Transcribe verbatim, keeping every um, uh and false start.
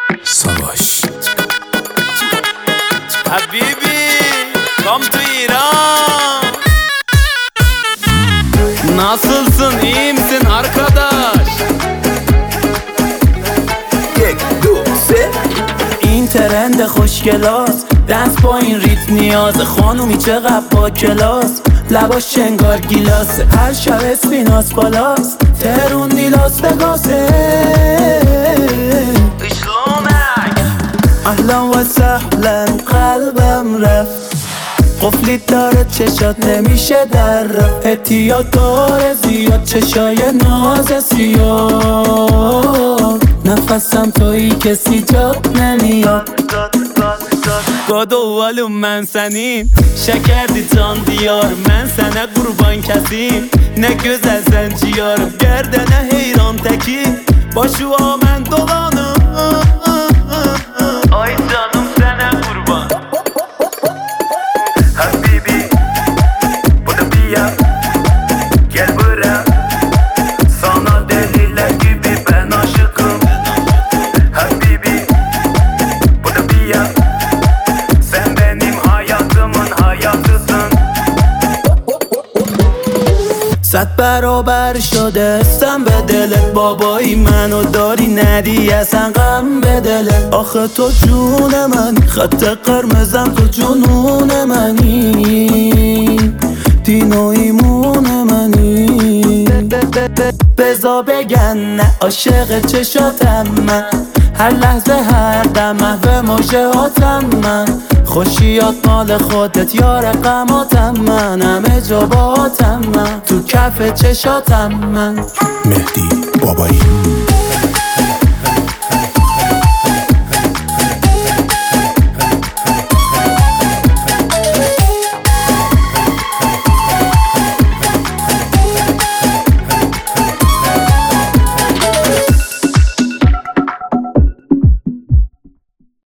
ساواش حبیبی کام تو ایران. Nasılsın, iyi misin arkadaş? یک دو سه. این ترند خوشگلاس، دنس با این ریت نیازه. خانومی چقدر با کلاس، لباش چنگار گیلاسه. هر شب اسفیناس بالاست، ترون دیلاس بگاسه. اهلا و سهلا قلبم رفت، قفلی داره چشات نمیشه در رفت. احتیاط داره زیاد چشای ناز سیاد. نفسم تویی کسی جات نمیاد. Godo oğlum ben senin, şekerdi can diyarım. Ben sana kurban kesim, ne güzel sen ciğerim. Gerdene heyran tekim, başı amen dolanım. Ay canım sana kurban. Habibi, bu da bir ya. Gel buraya, sana deliler gibi ben aşıkım. Habibi, bu da bir ya. Sen benim hayatımın hayatısın. صد برابر شده استم به دلت. بابایی منو داری ندی اصلا غم به دلت. آخه تو جون من، خط قرمزم تو جنون منی. دین و ایمون منی. بزا بگن نه عاشق چشاتم من. هر لحظه هر دم محو موجهاتم من. خوشیات مال خودت یار غماتم من. همه جا باهاتم من، تو کف چشاتم من. مهدی بابایی.